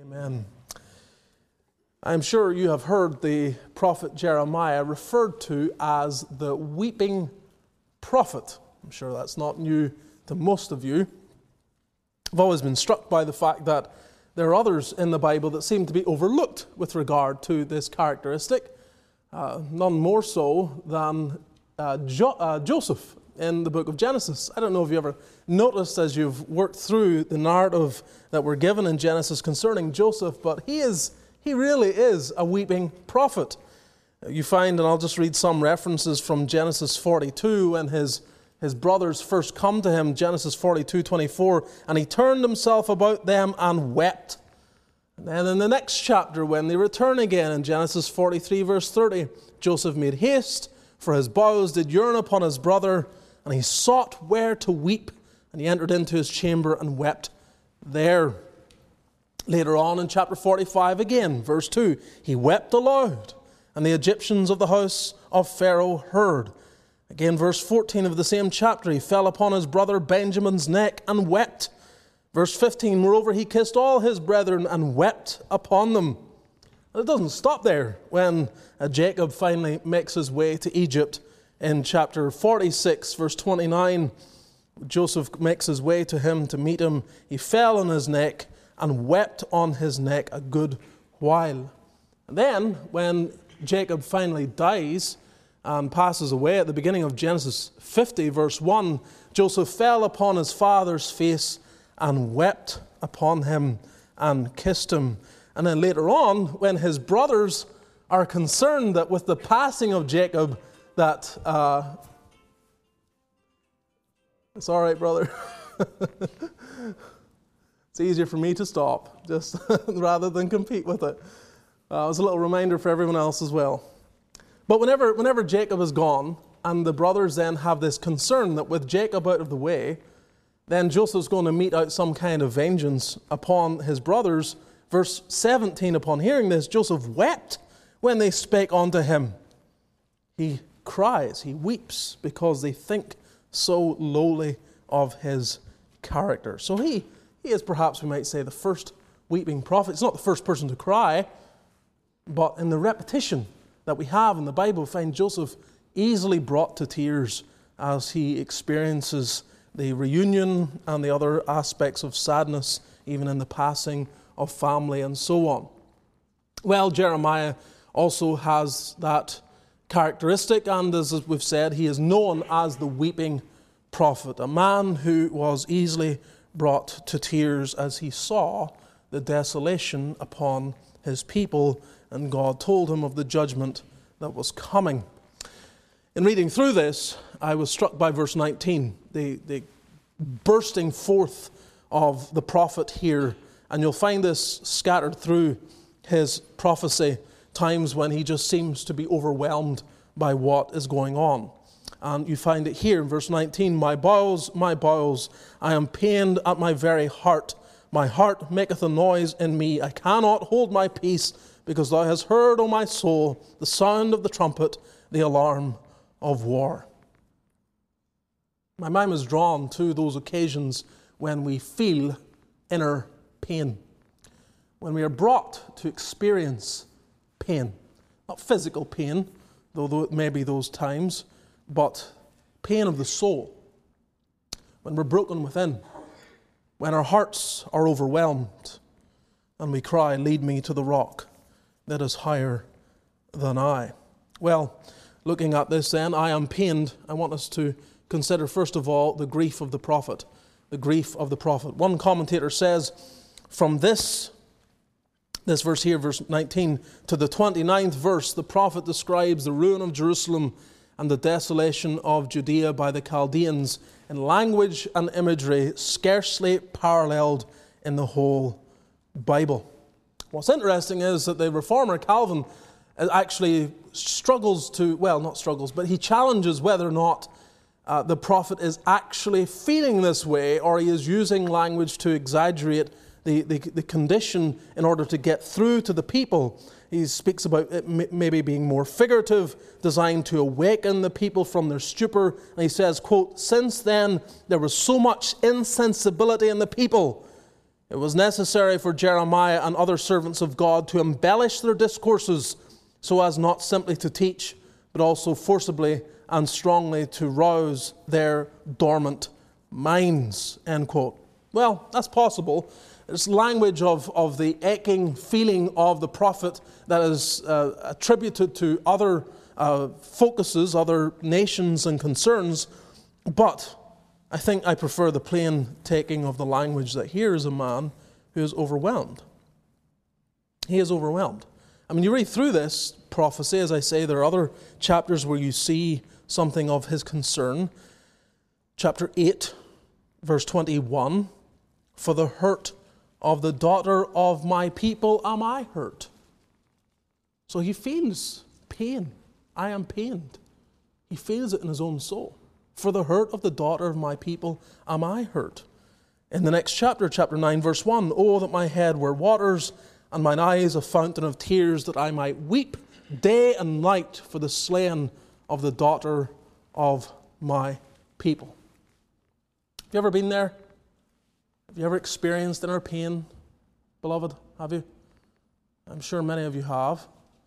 Amen. I'm sure you have heard the prophet Jeremiah referred to as the weeping prophet. I'm sure that's not new to most of you. I've always been struck by the fact that there are others in the Bible that seem to be overlooked with regard to this characteristic. None more so than Joseph in the book of Genesis. I don't know if you ever noticed as you've worked through the narrative that we're given in Genesis concerning Joseph, but he really is a weeping prophet. You find, and I'll just read some references from Genesis 42, when his brothers first come to him, Genesis 42:24, and he turned himself about them and wept. And then in the next chapter, when they return again, in Genesis 43, verse 30, Joseph made haste, for his bowels did yearn upon his brother, and he sought where to weep, and he entered into his chamber and wept there. Later on in chapter 45 again, verse 2, he wept aloud, and the Egyptians of the house of Pharaoh heard. Again, verse 14 of the same chapter, he fell upon his brother Benjamin's neck and wept. Verse 15, moreover, he kissed all his brethren and wept upon them. And it doesn't stop there. When Jacob finally makes his way to Egypt in chapter 46, verse 29, Joseph makes his way to him to meet him. He fell on his neck and wept on his neck a good while. And then, when Jacob finally dies and passes away at the beginning of Genesis 50, verse 1, Joseph fell upon his father's face and wept upon him and kissed him. And then later on, when his brothers are concerned that with the passing of Jacob, that, it's all right, brother. It's easier for me to stop, just rather than compete with it. It was a little reminder for everyone else as well. But whenever Jacob is gone, and the brothers then have this concern that with Jacob out of the way, then Joseph's going to mete out some kind of vengeance upon his brothers. Verse 17, upon hearing this, Joseph wept when they spake unto him. He cries, he weeps, because they think so lowly of his character. So he is perhaps, we might say, the first weeping prophet. He's not the first person to cry, but in the repetition that we have in the Bible, we find Joseph easily brought to tears as he experiences the reunion and the other aspects of sadness, even in the passing of family and so on. Well, Jeremiah also has that characteristic, and as we've said, he is known as the weeping prophet, a man who was easily brought to tears as he saw the desolation upon his people, and God told him of the judgment that was coming. In reading through this, I was struck by verse 19, the bursting forth of the prophet here, and you'll find this scattered through his prophecy, times when he just seems to be overwhelmed by what is going on. And you find it here in verse 19, my bowels, I am pained at my very heart. My heart maketh a noise in me. I cannot hold my peace, because thou hast heard, O my soul, the sound of the trumpet, the alarm of war. My mind is drawn to those occasions when we feel inner pain, when we are brought to experience pain. Not physical pain, though it may be those times, but pain of the soul. When we're broken within, when our hearts are overwhelmed, and we cry, lead me to the rock that is higher than I. Well, looking at this then, I am pained. I want us to consider first of all the grief of the prophet. The grief of the prophet. One commentator says, from this verse here, verse 19, to the 29th verse, the prophet describes the ruin of Jerusalem and the desolation of Judea by the Chaldeans in language and imagery scarcely paralleled in the whole Bible. What's interesting is that the reformer Calvin actually he challenges whether or not the prophet is actually feeling this way, or he is using language to exaggerate the condition in order to get through to the people. He speaks about it maybe being more figurative, designed to awaken the people from their stupor. And he says, quote, since then there was so much insensibility in the people, It was necessary for Jeremiah and other servants of God to embellish their discourses so as not simply to teach, but also forcibly and strongly to rouse their dormant minds, end quote. Well, that's possible. It's language of the aching feeling of the prophet that is attributed to other focuses, other nations and concerns, but I think I prefer the plain taking of the language that here is a man who is overwhelmed. He is overwhelmed. I mean, you read through this prophecy, as I say, there are other chapters where you see something of his concern. Chapter 8, verse 21, for the hurt of the daughter of my people am I hurt. So he feels pain. I am pained. He feels it in his own soul. For the hurt of the daughter of my people am I hurt. In the next chapter, chapter 9, verse 1, oh, that my head were waters, and mine eyes a fountain of tears, that I might weep day and night for the slain of the daughter of my people. Have you ever been there? Have you ever experienced inner pain, beloved? Have you? I'm sure many of you have.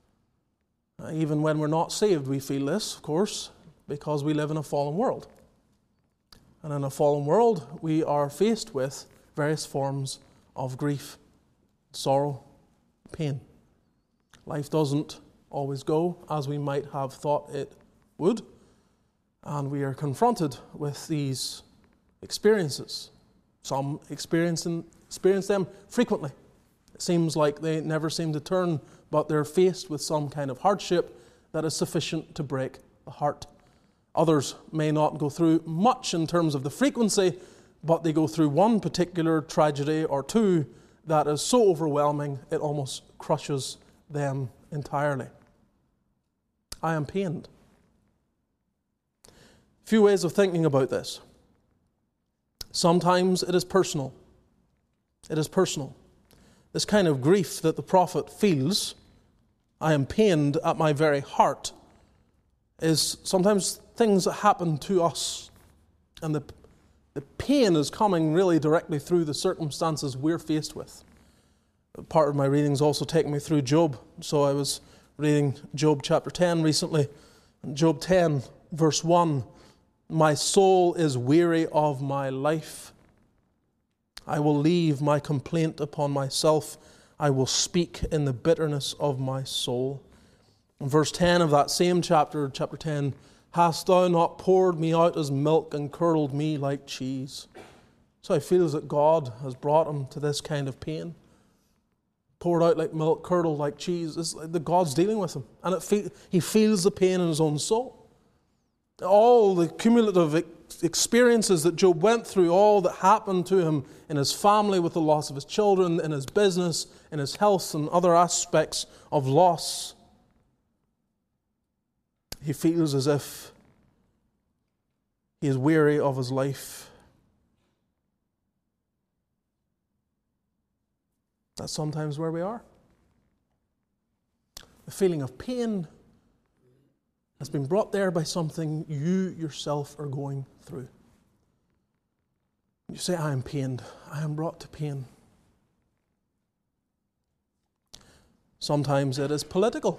Even when we're not saved, we feel this, of course, because we live in a fallen world. And in a fallen world, we are faced with various forms of grief, sorrow, pain. Life doesn't always go as we might have thought it would, and we are confronted with these experiences. Some experience them frequently. It seems like they never seem to turn, but they're faced with some kind of hardship that is sufficient to break the heart. Others may not go through much in terms of the frequency, but they go through one particular tragedy or two that is so overwhelming it almost crushes them entirely. I am pained. A few ways of thinking about this. Sometimes it is personal. It is personal. This kind of grief that the prophet feels, I am pained at my very heart, is sometimes things that happen to us. And the pain is coming really directly through the circumstances we're faced with. Part of my reading is also taking me through Job. So I was reading Job chapter 10 recently. And Job 10, verse 1, my soul is weary of my life. I will leave my complaint upon myself. I will speak in the bitterness of my soul. In verse 10 of that same chapter, chapter 10, hast thou not poured me out as milk and curdled me like cheese? So he feels that God has brought him to this kind of pain. Poured out like milk, curdled like cheese. It's like the God's dealing with him. And he feels the pain in his own soul. All the cumulative experiences that Job went through, all that happened to him in his family with the loss of his children, in his business, in his health, and other aspects of loss, he feels as if he is weary of his life. That's sometimes where we are. The feeling of pain has been brought there by something you yourself are going through. You say, I am pained. I am brought to pain. Sometimes it is political.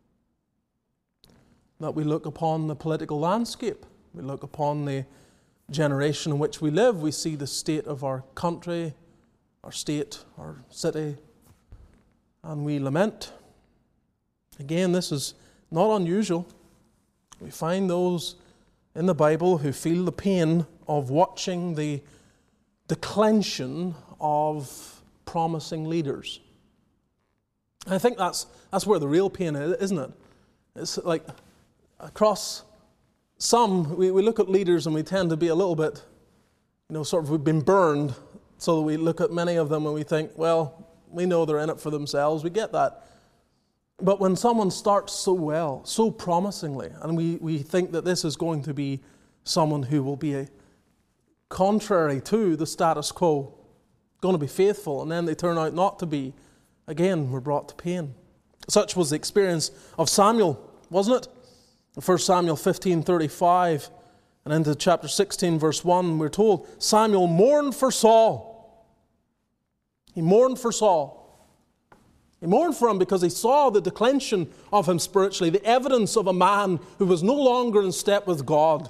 That we look upon the political landscape. We look upon the generation in which we live. We see the state of our country, our state, our city, and we lament. Again, this is not unusual. We find those in the Bible who feel the pain of watching the declension of promising leaders. I think that's where the real pain is, isn't it? It's like across some, we look at leaders and we tend to be a little bit, sort of we've been burned, so that we look at many of them and we think, well, we know they're in it for themselves. We get that. But when someone starts so well, so promisingly, and we think that this is going to be someone who will be contrary to the status quo, going to be faithful, and then they turn out not to be, again, we're brought to pain. Such was the experience of Samuel, wasn't it? In 1 Samuel 15:35 and into chapter 16, verse 1, we're told, Samuel mourned for Saul. He mourned for Saul. He mourned for him because he saw the declension of him spiritually, the evidence of a man who was no longer in step with God.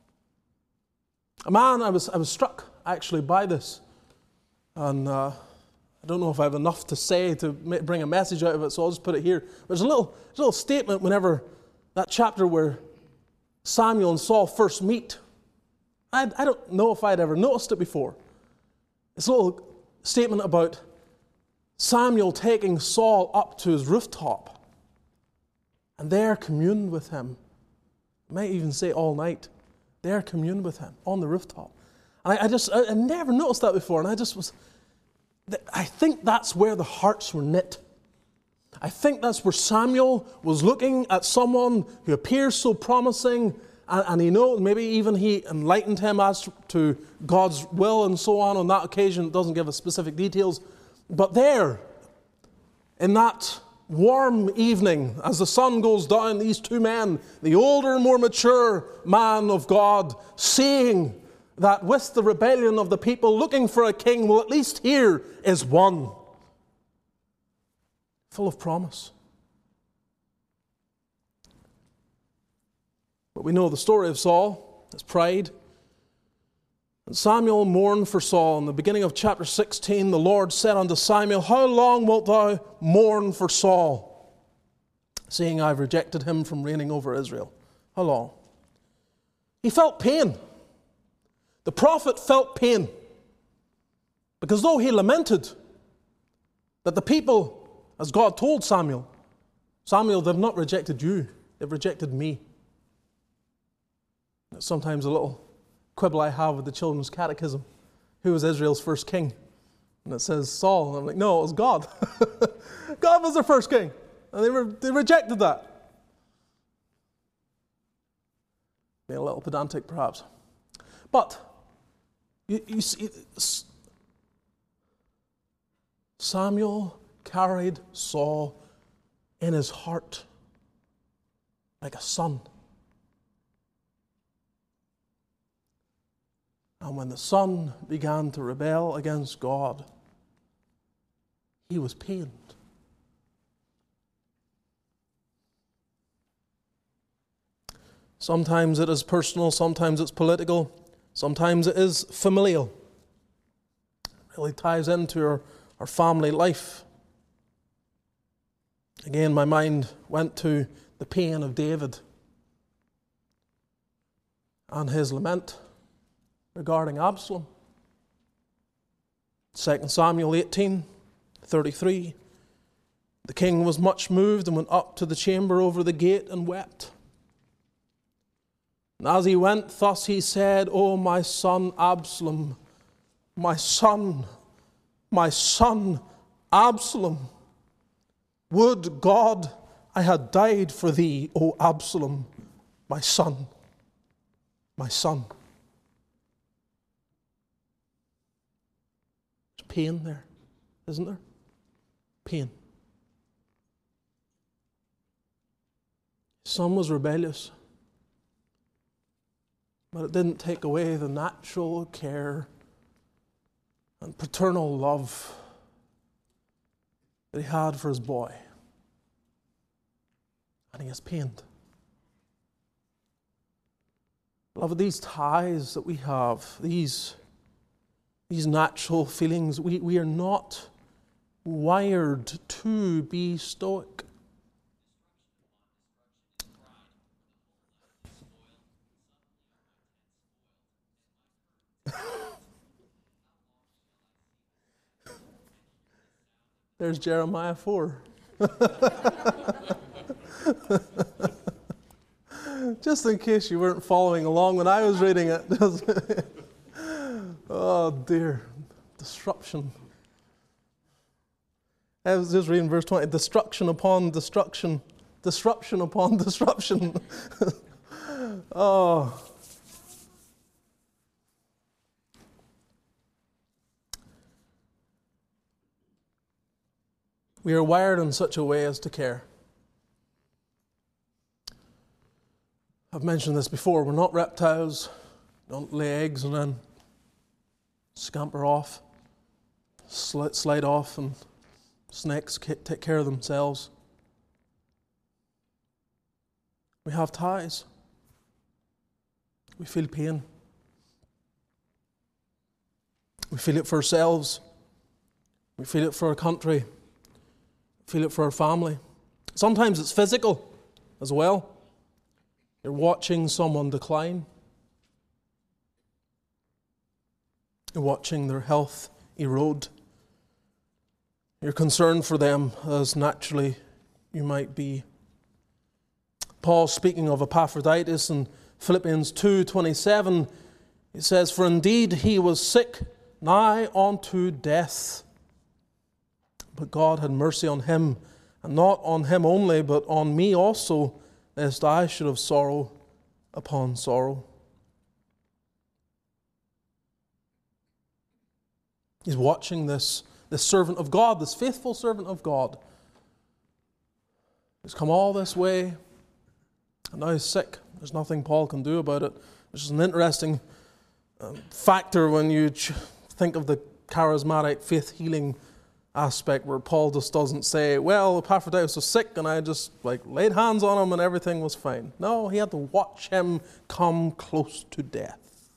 A man, I was struck actually by this. And I don't know if I have enough to say to bring a message out of it, so I'll just put it here. There's a little statement whenever that chapter where Samuel and Saul first meet. I don't know if I'd ever noticed it before. It's a little statement about Samuel taking Saul up to his rooftop and there communed with him. I might even say all night. There communed with him on the rooftop. And I never noticed that before, and I think that's where the hearts were knit. I think that's where Samuel was looking at someone who appears so promising, and he knows, maybe even he enlightened him as to God's will and so on that occasion. It doesn't give us specific details. But there, in that warm evening, as the sun goes down, these two men, the older and more mature man of God, seeing that with the rebellion of the people looking for a king, well, at least here is one. Full of promise. But we know the story of Saul, his pride. And Samuel mourned for Saul. In the beginning of chapter 16, the Lord said unto Samuel, How long wilt thou mourn for Saul, seeing I've rejected him from reigning over Israel? How long? He felt pain. The prophet felt pain. Because though he lamented that the people, as God told Samuel, they've not rejected you, they've rejected me. It's sometimes a little quibble I have with the children's catechism. Who was Israel's first king? And it says Saul. And I'm like, no, it was God. God was their first king. And they rejected that. Being a little pedantic, perhaps. But, you see, Samuel carried Saul in his heart like a son. And when the son began to rebel against God, he was pained. Sometimes it is personal, sometimes it's political, sometimes it is familial. It really ties into our family life. Again, my mind went to the pain of David and his lament regarding Absalom. 2 Samuel 18:33. The king was much moved and went up to the chamber over the gate and wept. And as he went, thus he said, O my son Absalom, my son Absalom, would God I had died for thee, O Absalom, my son, my son. There's pain there, isn't there? Pain. His son was rebellious, but it didn't take away the natural care and paternal love that he had for his boy. And he is pained. Beloved, these ties that we have, these natural feelings, we are not wired to be stoic. There's Jeremiah 4. Just in case you weren't following along when I was reading it. Oh dear. Disruption. I was just reading verse 20. Destruction upon destruction. Disruption upon disruption. Oh. We are wired in such a way as to care. I've mentioned this before. We're not reptiles. Don't lay eggs and then scamper off. slide off and snakes take care of themselves. We have ties. We feel pain. We feel it for ourselves. We feel it for our country. We feel it for our family. Sometimes it's physical as well. You're watching someone decline. You're watching their health erode. You're concerned for them as naturally you might be. Paul, speaking of Epaphroditus in Philippians 2:27, he says, "For indeed he was sick, nigh unto death. But God had mercy on him, and not on him only, but on me also, lest I should have sorrow upon sorrow." He's watching this servant of God, this faithful servant of God. He's come all this way, and now he's sick. There's nothing Paul can do about it. Which is an interesting factor when you think of the charismatic faith healing aspect, where Paul just doesn't say, well, Epaphroditus was sick and I just laid hands on him and everything was fine. No, he had to watch him come close to death.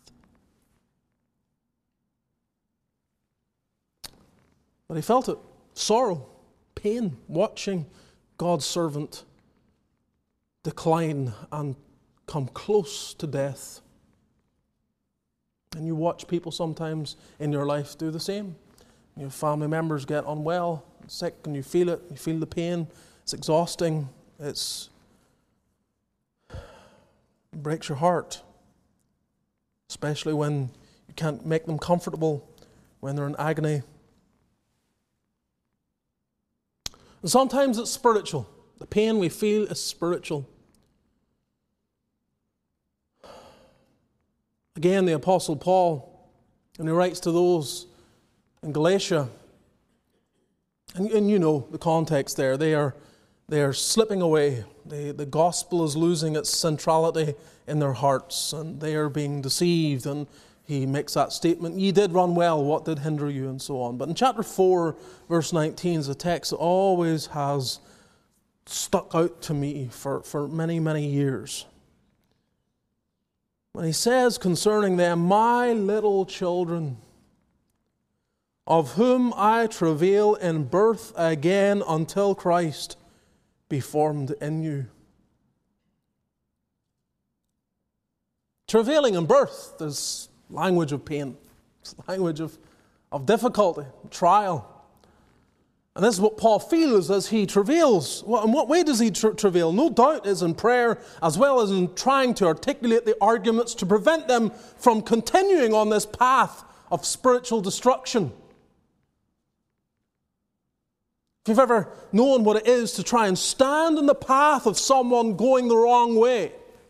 But he felt it. Sorrow, pain, watching God's servant decline and come close to death. And you watch people sometimes in your life do the same. Your family members get unwell, sick, and you feel it. You feel the pain. It's exhausting. It breaks your heart, especially when you can't make them comfortable, when they're in agony. And sometimes it's spiritual. The pain we feel is spiritual. Again, the Apostle Paul, when he writes to those in Galatia, and you know the context there, they are slipping away. The gospel is losing its centrality in their hearts, and they are being deceived. And he makes that statement, "Ye did run well, what did hinder you?" and so on. But in chapter 4, verse 19 is a text that always has stuck out to me for many, many years. When he says concerning them, "My little children, of whom I travail in birth again until Christ be formed in you." Travailing in birth is language of pain. It's language of difficulty, trial. And this is what Paul feels as he travails. In what way does he travail? No doubt is in prayer, as well as in trying to articulate the arguments to prevent them from continuing on this path of spiritual destruction. If you've ever known what it is to try and stand in the path of someone going the wrong way,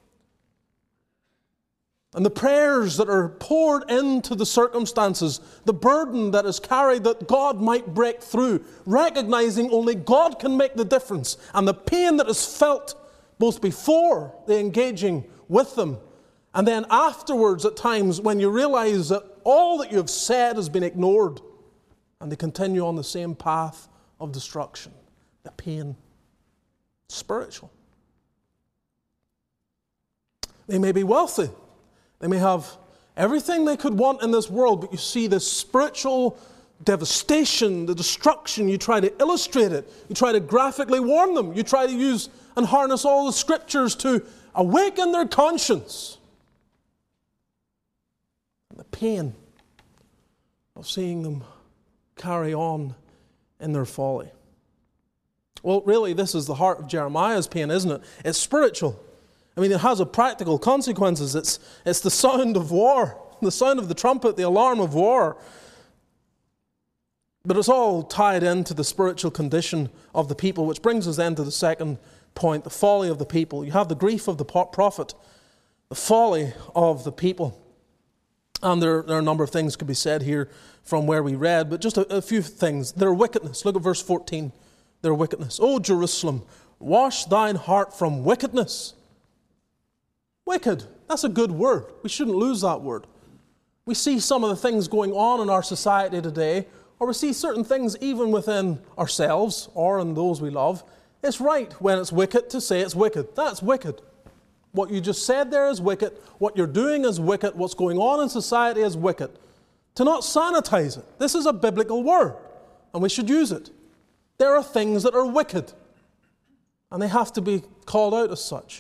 and the prayers that are poured into the circumstances, the burden that is carried that God might break through, recognizing only God can make the difference, and the pain that is felt both before the engaging with them, and then afterwards at times when you realize that all that you have said has been ignored, and they continue on the same path of destruction. The pain, spiritual. They may be wealthy. They may have everything they could want in this world, but you see this spiritual devastation, the destruction. You try to illustrate it. You try to graphically warn them. You try to use and harness all the scriptures to awaken their conscience. And the pain of seeing them carry on in their folly. Well, really, this is the heart of Jeremiah's pain, isn't it? It's spiritual. I mean, it has a practical consequences. It's the sound of war, the sound of the trumpet, the alarm of war. But it's all tied into the spiritual condition of the people, which brings us then to the second point, the folly of the people. You have the grief of the prophet, the folly of the people. And there are a number of things could be said here from where we read, but just a few things. Their wickedness. Look at verse 14. Their wickedness. O Jerusalem, wash thine heart from wickedness. Wicked. That's a good word. We shouldn't lose that word. We see some of the things going on in our society today or we see certain things even within ourselves or in those we love, it's right when it's wicked to say it's wicked. That's wicked. What you just said there is wicked. What you're doing is wicked. What's going on in society is wicked. To not sanitize it. This is a biblical word, and we should use it. There are things that are wicked, and they have to be called out as such.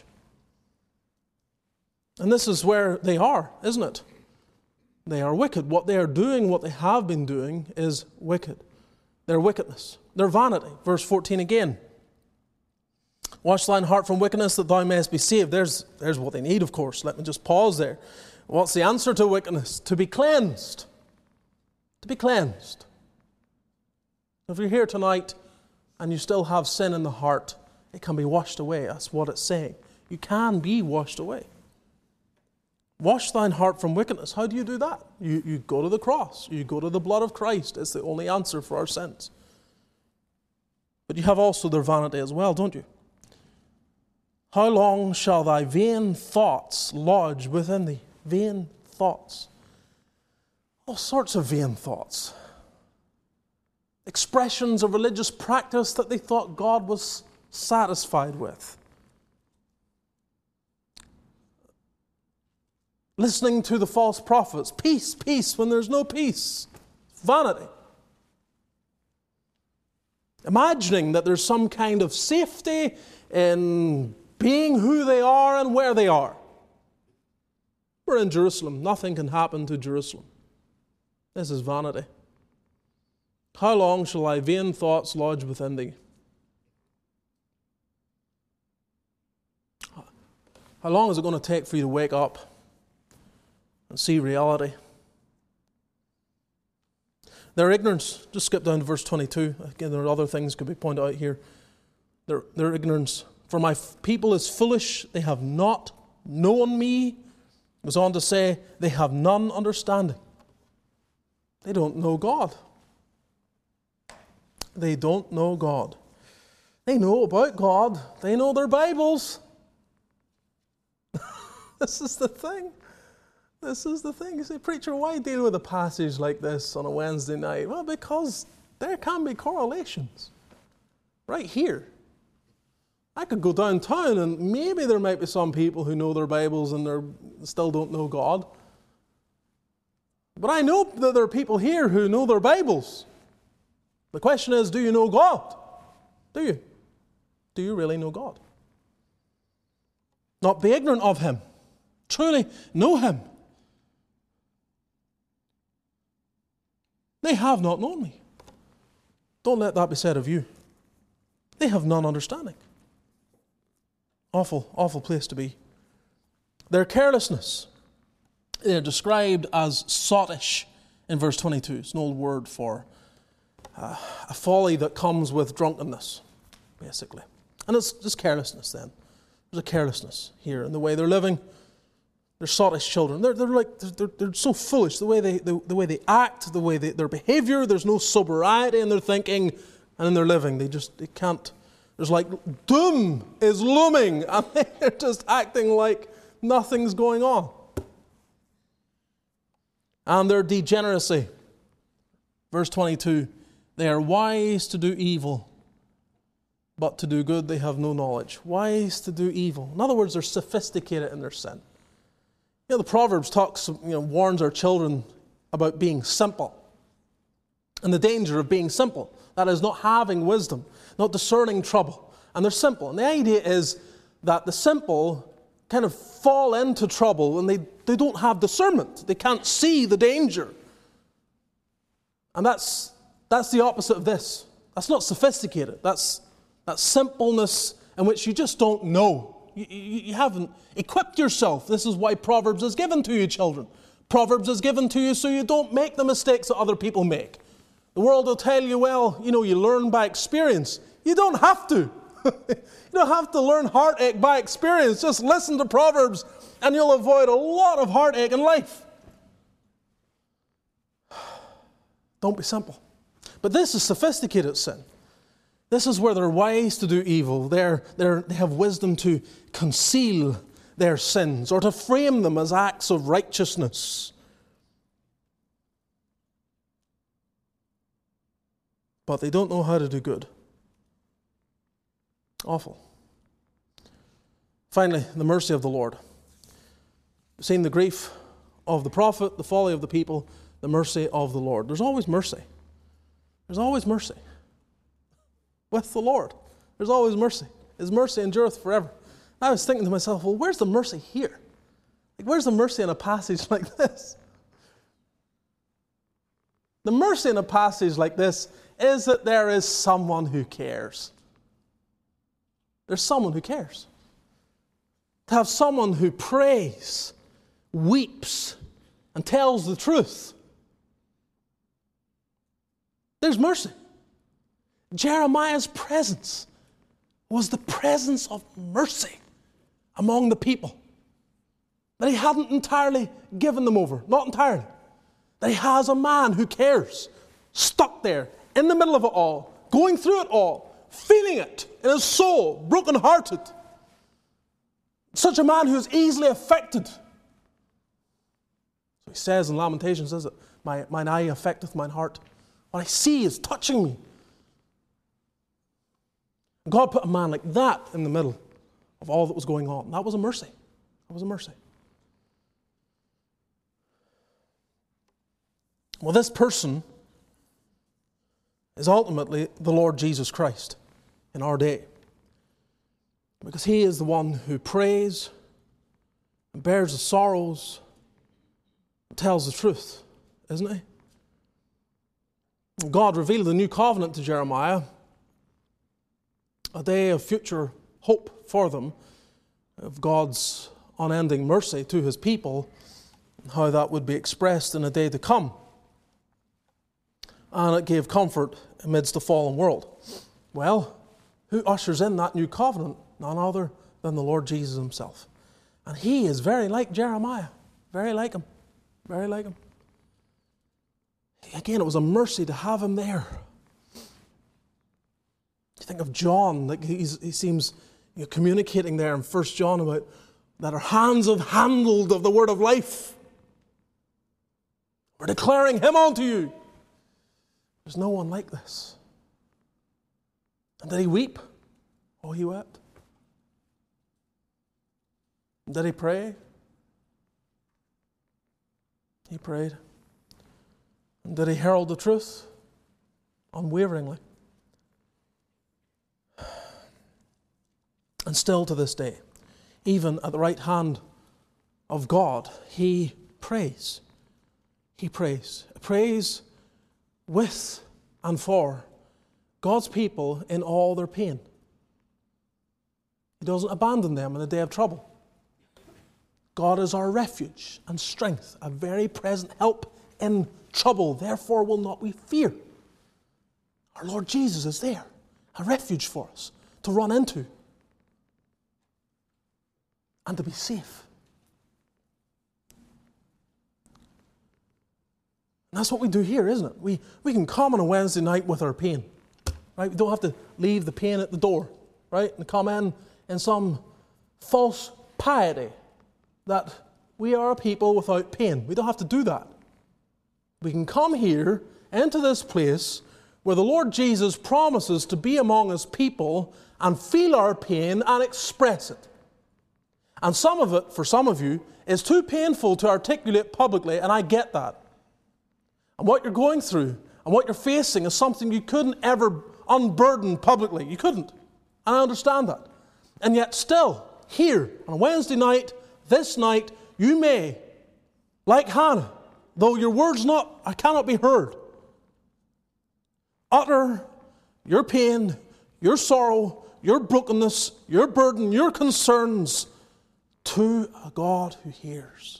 And this is where they are, isn't it? They are wicked. What they are doing, what they have been doing, is wicked. Their wickedness, their vanity. Verse 14 again. Wash thine heart from wickedness that thou mayest be saved. There's what they need, of course. Let me just pause there. What's the answer to wickedness? To be cleansed. To be cleansed. If you're here tonight and you still have sin in the heart, it can be washed away. That's what it's saying. You can be washed away. Wash thine heart from wickedness. How do you do that? You go to the cross. You go to the blood of Christ. It's the only answer for our sins. But you have also their vanity as well, don't you? How long shall thy vain thoughts lodge within thee? Vain thoughts. All sorts of vain thoughts. Expressions of religious practice that they thought God was satisfied with. Listening to the false prophets. Peace, peace, when there's no peace. Vanity. Imagining that there's some kind of safety in being who they are and where they are. We're in Jerusalem. Nothing can happen to Jerusalem. This is vanity. How long shall thy vain thoughts lodge within thee? How long is it going to take for you to wake up and see reality? Their ignorance, just skip down to verse 22. Again, there are other things could be pointed out here. Their ignorance. For my people is foolish, they have not known me. It goes on to say, they have none understanding. They don't know God. They don't know God. They know about God. They know their Bibles. This is the thing. This is the thing. You say, preacher, why deal with a passage like this on a Wednesday night? Well, because there can be correlations. Right here. I could go downtown and maybe there might be some people who know their Bibles and they still don't know God. But I know that there are people here who know their Bibles. The question is, do you know God? Do you? Do you really know God? Not be ignorant of Him. Truly know Him. They have not known me. Don't let that be said of you. They have none understanding. Awful, awful place to be. Their carelessness. They're described as sottish in verse 22. It's an old word for a folly that comes with drunkenness, basically. And it's just carelessness then. There's a carelessness here in the way they're living. They're sottish children. They're so foolish. The way they act, the way their behavior. There's no sobriety in their thinking and in their living. They can't. There's like doom is looming, and they're just acting like nothing's going on. And their degeneracy. Verse 22, they are wise to do evil, but to do good they have no knowledge. Wise to do evil. In other words, they're sophisticated in their sin. The Proverbs warns our children about being simple and the danger of being simple. That is, not having wisdom, not discerning trouble. And they're simple. And the idea is that the simple kind of fall into trouble and they don't have discernment. They can't see the danger. And that's the opposite of this. That's not sophisticated. That's simpleness in which you just don't know. You haven't equipped yourself. This is why Proverbs is given to you, children. Proverbs is given to you so you don't make the mistakes that other people make. The world will tell you, well, you learn by experience. You don't have to. You don't have to learn heartache by experience. Just listen to Proverbs and you'll avoid a lot of heartache in life. Don't be simple. But this is sophisticated sin. This is where they're wise to do evil. They have wisdom to conceal their sins or to frame them as acts of righteousness. but they don't know how to do good. Awful. Finally, the mercy of the Lord. We've seen the grief of the prophet, the folly of the people, the mercy of the Lord. There's always mercy. There's always mercy. With the Lord, there's always mercy. His mercy endureth forever. I was thinking to myself, well, where's the mercy here? Like, where's the mercy in a passage like this? The mercy in a passage like this is that there is someone who cares. There's someone who cares. To have someone who prays, weeps, and tells the truth. There's mercy. Jeremiah's presence was the presence of mercy among the people. That he hadn't entirely given them over. Not entirely. That he has a man who cares, stuck there, in the middle of it all, going through it all, feeling it in his soul, broken-hearted. Such a man who is easily affected. So he says in Lamentations, is it? Mine eye affecteth mine heart. What I see is touching me. God put a man like that in the middle of all that was going on. That was a mercy. That was a mercy. Well, this person is ultimately the Lord Jesus Christ in our day. Because he is the one who prays and bears the sorrows and tells the truth, isn't he? God revealed the new covenant to Jeremiah, a day of future hope for them, of God's unending mercy to his people, and how that would be expressed in a day to come. And it gave comfort amidst a fallen world. Well, who ushers in that new covenant? None other than the Lord Jesus himself. And he is very like Jeremiah. Very like him. Very like him. Again, it was a mercy to have him there. You think of John, like he seems communicating there in 1 John about that our hands have handled of the word of life. We're declaring him unto you. There's no one like this. And did he weep? Oh, he wept. And did he pray? He prayed. And did he herald the truth? Unwaveringly. And still to this day, even at the right hand of God, he prays. He prays. Prays with and for God's people in all their pain. He doesn't abandon them in the day of trouble. God is our refuge and strength, a very present help in trouble. Therefore will not we fear. Our Lord Jesus is there, a refuge for us to run into and to be safe. And that's what we do here, isn't it? We can come on a Wednesday night with our pain. Right? We don't have to leave the pain at the door, right? And come in some false piety that we are a people without pain. We don't have to do that. We can come here into this place where the Lord Jesus promises to be among his people and feel our pain and express it. And some of it, for some of you, is too painful to articulate publicly, and I get that. And what you're going through and what you're facing is something you couldn't ever unburden publicly. You couldn't. And I understand that. And yet still, here, on a Wednesday night, this night, you may, like Hannah, though your words cannot be heard, utter your pain, your sorrow, your brokenness, your burden, your concerns to a God who hears.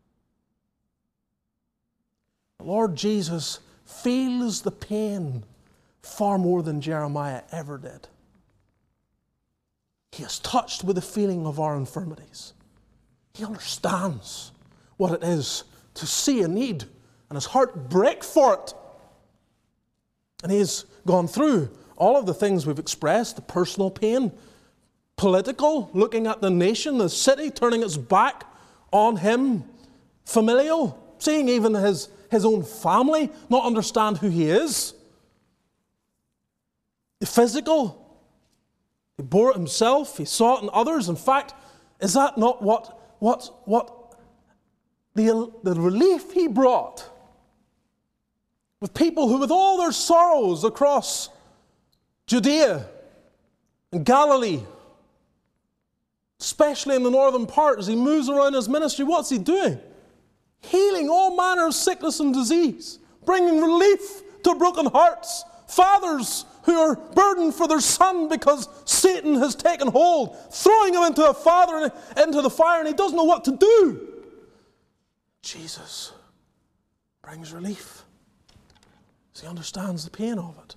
The Lord Jesus feels the pain far more than Jeremiah ever did. He is touched with the feeling of our infirmities. He understands what it is to see a need and his heart break for it. And he's gone through all of the things we've expressed, the personal pain, political, looking at the nation, the city, turning its back on him, familial, seeing even his own family not understand who he is. the physical. He bore it himself. He saw it in others. In fact, is that not what the relief he brought with people who, with all their sorrows across Judea and Galilee, especially in the northern part, as he moves around his ministry, what's he doing? Healing all manner of sickness and disease, bringing relief to broken hearts, fathers who are burdened for their son because Satan has taken hold, throwing him into the fire, and he doesn't know what to do. Jesus brings relief, as he understands the pain of it.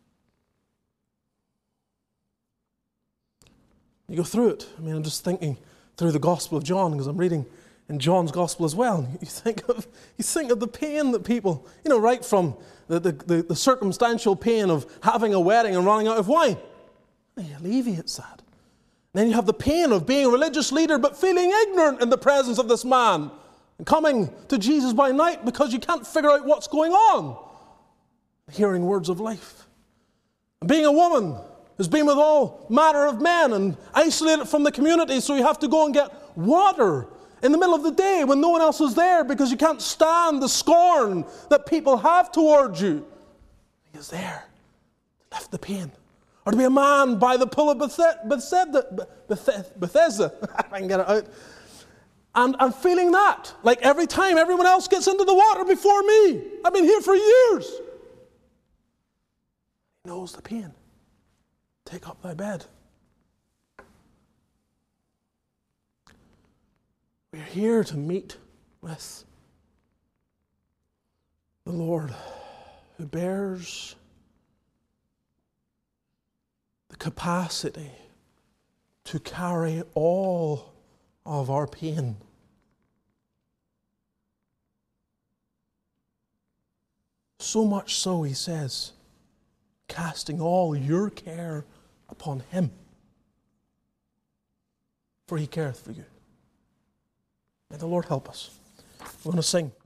You go through it. I mean, I'm just thinking through the Gospel of John, because I'm reading in John's Gospel as well. And you think of the pain that people, right from the circumstantial pain of having a wedding and running out of wine. He alleviates that. And then you have the pain of being a religious leader but feeling ignorant in the presence of this man and coming to Jesus by night because you can't figure out what's going on. Hearing words of life. And being a woman who's been with all manner of men and isolated from the community, so you have to go and get water in the middle of the day when no one else is there because you can't stand the scorn that people have towards you. He is there to lift the pain. Or to be a man by the pool of Bethesda, if I can get it out. And I'm feeling that. Like every time everyone else gets into the water before me. I've been here for years. He knows the pain. Take up thy bed. We're here to meet with the Lord who bears the capacity to carry all of our pain. So much so, he says, casting all your care upon him, for he careth for you. May the Lord help us. We're going to sing.